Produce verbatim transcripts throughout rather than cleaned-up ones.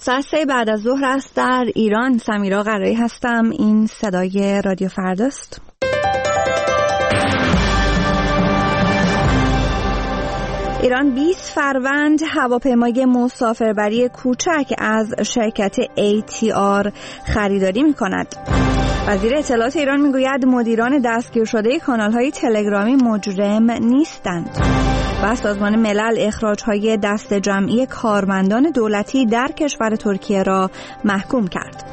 ساعت سه بعد از ظهر است در ایران. سمیرا قرایی هستم. این صدای رادیو فرداست. ایران بیست فروند هواپیمای مسافربری کوچک از شرکت ای تی آر خریداری می‌کند. وزیر اطلاعات ایران میگوید مدیران دستگیر شده کانال‌های تلگرامی مجرم نیستند. و سازمان ملل اخراج‌های دست جمعی کارمندان دولتی در کشور ترکیه را محکوم کرد.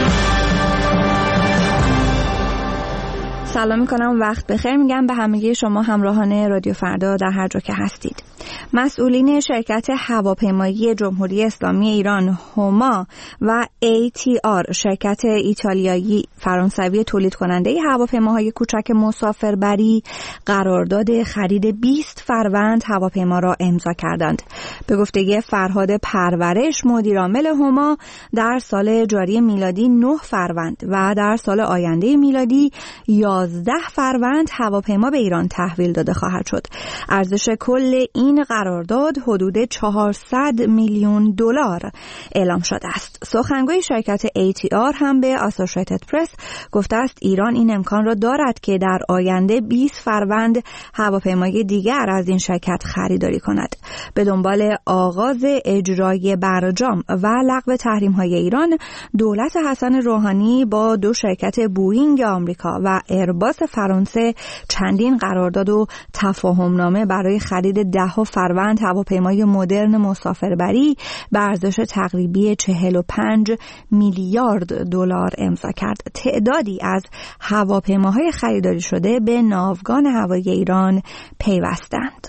سلام میکنم، وقت بخیر میگم به همگی شما همراهان رادیو فردا در هر جا که هستید. مسئولین شرکت هواپیمایی جمهوری اسلامی ایران هوما و ای تی آر شرکت ایتالیایی فرانسوی تولید کننده هواپیماهای کوچک مسافربری قرارداد خرید بیست فروند هواپیما را امضا کردند. به گفته فرهاد پرورش مدیرعامل هوما در سال جاری میلادی نه فروند و در سال آینده میلادی یازده فروند هواپیما به ایران تحویل داده خواهد شد. ارزش کل این قرارداد حدود چهارصد میلیون دلار اعلام شده است. سخنگوی شرکت ای تی آر هم به اسوسییتد پرس گفته است ایران این امکان را دارد که در آینده بیست فروند هواپیمای دیگر از این شرکت خریداری کند. به دنبال آغاز اجرای برجام و لغو تحریم‌های ایران، دولت حسن روحانی با دو شرکت بوئینگ آمریکا و ایرباس فرانسه چندین قرارداد و تفاهمنامه برای خرید ده فروند هواپیمای مدرن مسافربری به ارزش تقریبی چهل و پنج میلیارد دلار امضا کرد. تعدادی از هواپیماهای خریداری شده به ناوگان هوایی ایران پیوستند.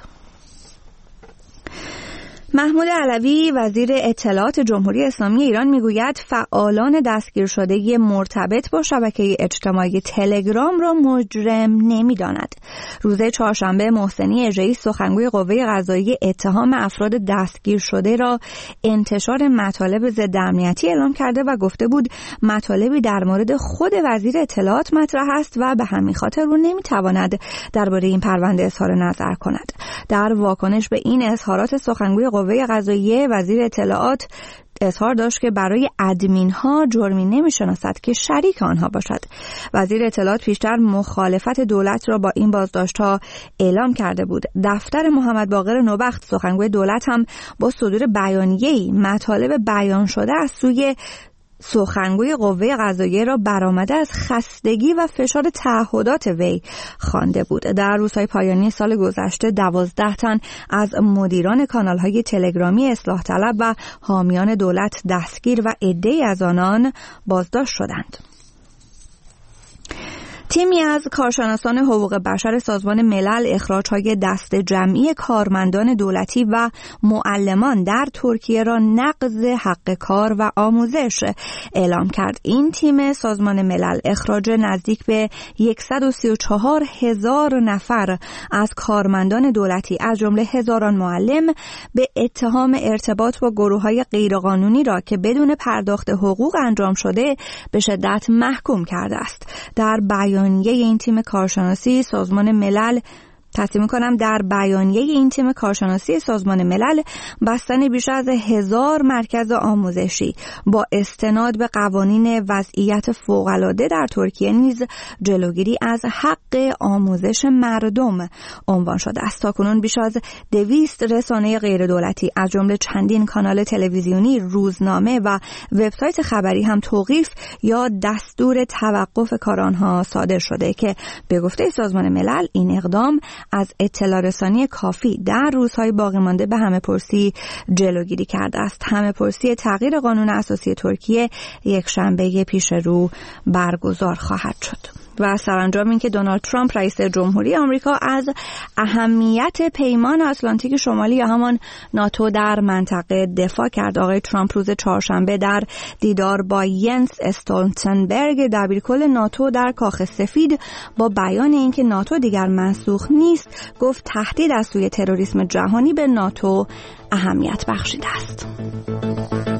محمود علوی وزیر اطلاعات جمهوری اسلامی ایران میگوید فعالان دستگیر شده مرتبط با شبکه اجتماعی تلگرام را مجرم نمی‌داند. روز چهارشنبه محسنی اژه‌ای سخنگوی قوه قضاییه اتهام افراد دستگیر شده را انتشار مطالب ضد امنیتی اعلام کرده و گفته بود مطالبی در مورد خود وزیر اطلاعات مطرح است و به همین خاطر او نمی‌تواند درباره این پرونده اظهار نظر کند. در واکنش به این اظهارات سخنگوی قوه قضاییه وزیر اطلاعات اظهار داشت که برای ادمین ها جرمی نمی‌شناسد که شریک آنها باشد. وزیر اطلاعات پیشتر مخالفت دولت را با این بازداشت‌ها اعلام کرده بود. دفتر محمد باقر نوبخت سخنگوی دولت هم با صدور بیانیه‌ای مطالب بیان شده از سوی سخنگوی قوه قضاییه را برآمده از خستگی و فشار تعهدات وی خوانده بود. در روزهای پایانی سال گذشته دوازده تن از مدیران کانال‌های تلگرامی اصلاح طلب و حامیان دولت دستگیر و عده‌ای از آنان بازداشت شدند. تیمی از کارشناسان حقوق بشر سازمان ملل اخراج‌های دست جمعی کارمندان دولتی و معلمان در ترکیه را نقض حق کار و آموزش اعلام کرد. این تیم سازمان ملل اخراج نزدیک به صد و سی و چهار هزار نفر از کارمندان دولتی از جمله هزاران معلم به اتهام ارتباط با گروه‌های غیرقانونی را که بدون پرداخت حقوق انجام شده به شدت محکوم کرده است. در بیان بیانیه این تیم کارشناسی سازمان ملل تصدیق می‌کنم در بیانیه این تیم کارشناسی سازمان ملل بستن بیش از هزار مرکز آموزشی با استناد به قوانین وضعیت فوق‌العاده در ترکیه نیز جلوگیری از حق آموزش مردم عنوان شده است. تاکنون بیش از دویست رسانه غیر دولتی از جمله چندین کانال تلویزیونی، روزنامه و وبسایت خبری هم توقیف یا دستور توقف کار آنها صادر شده که به گفته سازمان ملل این اقدام از اطلاع رسانی کافی در روزهای باقی مانده به همه پرسی جلوگیری کرده است. همه پرسی تغییر قانون اساسی ترکیه یک شنبه پیش رو برگزار خواهد شد. و سرانجام این که دونالد ترامپ رئیس جمهوری آمریکا از اهمیت پیمان آتلانتیک شمالی یا همان ناتو در منطقه دفاع کرد. آقای ترامپ روز چهارشنبه در دیدار با ینس استولتنبرگ دبیرکل ناتو در کاخ سفید با بیان اینکه ناتو دیگر منسوخ نیست گفت تهدید از سوی تروریسم جهانی به ناتو اهمیت بخشیده است.